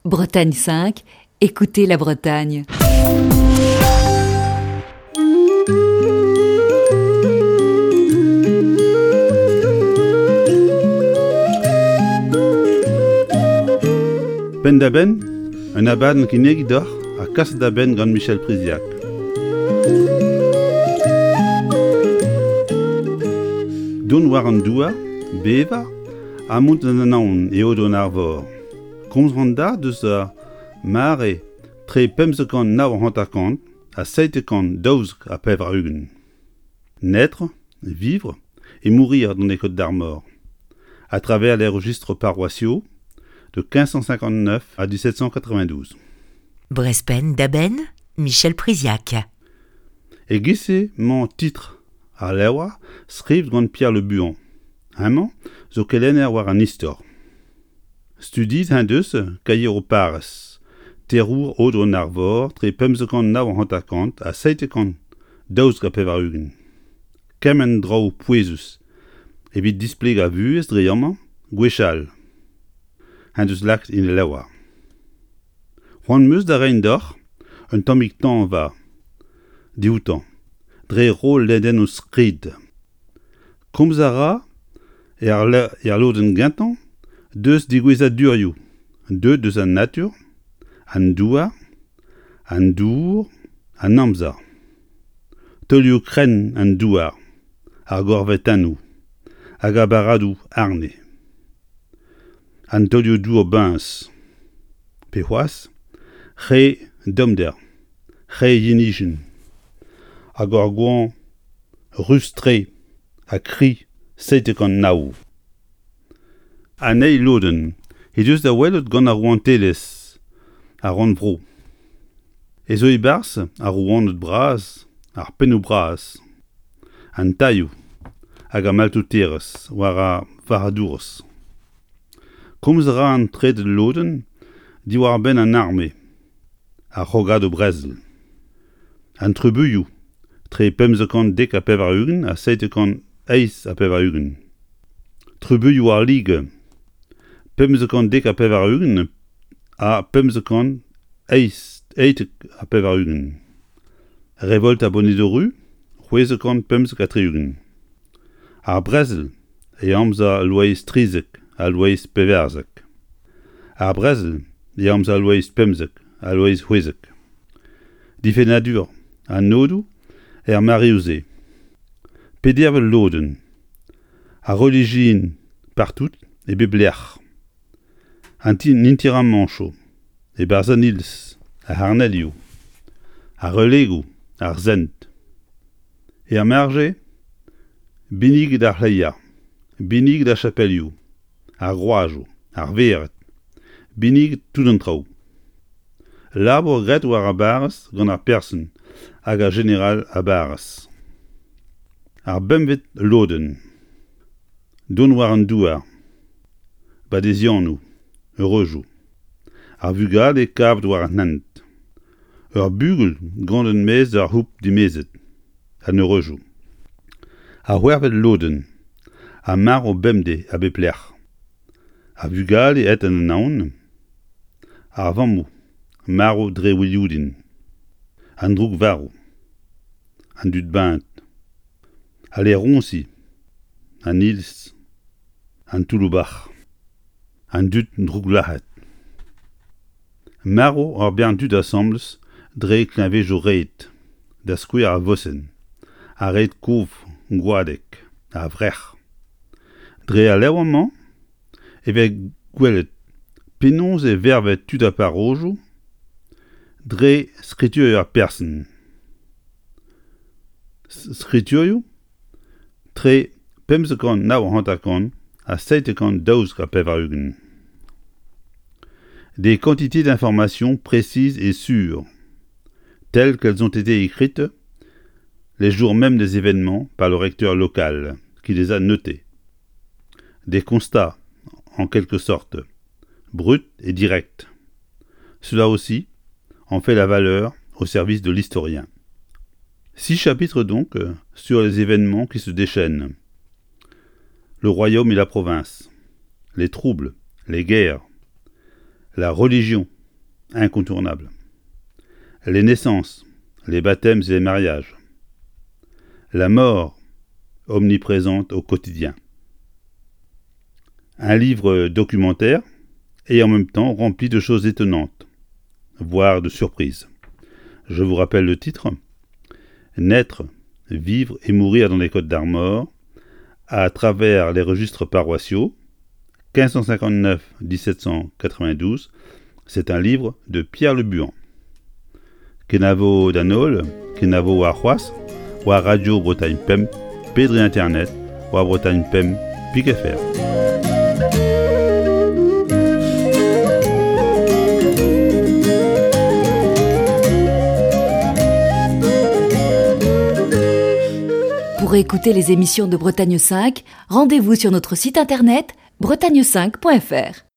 Bretagne 5, écoutez la Bretagne. Ben da ben, un aban qui negi d'or a kas da ben gant Michel Priziac. Don war an doua, beva, amont an anaon eo don arvor. Komz randa deus a mare tre pemzekant naw hantakant a seitekant daouzk a pev ar ugen. Naître, vivre et mourir dans les Côtes d'Armor, à travers les registres paroissiaux de 1559 à 1792. Brespen d'Aben, Michel Priziac. Et gisse mon titre à l'ewa skriv gant Pierre le Buon. Hamañ zo kelenner war an istor. Studit hein deus kaier o pares. Terour odre an arvor, tre pemzekant naw hantakant a seitekant daouzk a pev ar ugen. Kemen draou pouezus, evit displeg a vuez dreamman, gwechal. Hein deus lakt in e lewa. C'hoant meus da rein d'or, un tammig tan va. Dioutan, dre rol leden o skrid. Komz a ra, e ar loden gantan, deus digwezat durioù. Deus an natur, an douar, an dour, an amza. Tolioù kren an douar, ar gorvet anou, hag a baradou arne. An tolioù dour bens. Pe c'hoaz, c'he domder, c'he yenijen, hag ar gouan rustre a kri seitekant naou. An ei loden, e deus da welot gant ar rouantelez, ar ran vro. E zo e bars ar rouanot braz, ar penou braz, an taioù, hag ar maltouterez, war a varadours. Komz a ra an tred loden, diwar ben an arme, ar c'hogad o brezel. An trebuioù, tre pemzekant dek a pev ar ugen, a seitekant eiz a pev ar ugen. Trebuioù ar lige, pemzekant dek a pev ar ugen, a pemzekant eiz a pev ar ugen. Revolt a bonedoru, c'hwezekant pemzek a tre ugen. Ar brezel, e amza loeiz trizek, a loeiz peverzek. Ar brezel, e amza loeiz pemzek, a loeiz c'hwezek. Difenadur, an nodou, er mariouze. Pedervel loden, a religien partout e beblec'h. An nintiram mancho, e barzanils, a harnelioù, a relegou, ar zent. E ar marge, binig d'ar c'hleia, binig da chapelioù, ar groajoù, ar veret, binig tout an traoù. Labour gret war a barzh gant ar person, hag a general a barzh. Ar bemvet loden, don war an douar, badezianou, heurejou. Ar vugale e kav war an hent. Ur bugel gant un mez ar houp dimezet, an heurejou. Ar wervet loden, a mar o bemde a beplec'h. Ar vugale et an anaon, ar vammou, mar o dre wilioudin. An droug varou, an dud bant. A le ronsi, an ils, an touloubach, an dud droug lahet. Maro ar bern dud assembles, dre klinvejo reit, da skouer a vossen, a reit kouv gwadek, a vrech. Dre a leouamman, evek gwelet, penonz e vervet tud a parojou, dre skritur ar person. Skriturioù, tre pemzekant naw hantakant a seitekant daouzk a pev ar ugen. Des quantités d'informations précises et sûres, telles qu'elles ont été écrites les jours même des événements par le recteur local, qui les a notées. Des constats, en quelque sorte, bruts et directs. Cela aussi en fait la valeur au service de l'historien. 6 chapitres donc sur les événements qui se déchaînent. Le royaume et la province, les troubles, les guerres, La religion, incontournable. Les naissances, les baptêmes et les mariages. La mort, omniprésente au quotidien. Un livre documentaire et en même temps rempli de choses étonnantes, voire de surprises. Je vous rappelle le titre : Naître, vivre et mourir dans les Côtes d'Armor, à travers les registres paroissiaux, 1559-1792, c'est un livre de Pierre Le Buan. Kenavo Danol, Kenavo Arhuas, ou à Radio Bretagne Pem, Pédri Internet, ou à Bretagne Pem, Pic-FR. Pour écouter les émissions de Bretagne 5, rendez-vous sur notre site internet bretagne5.fr.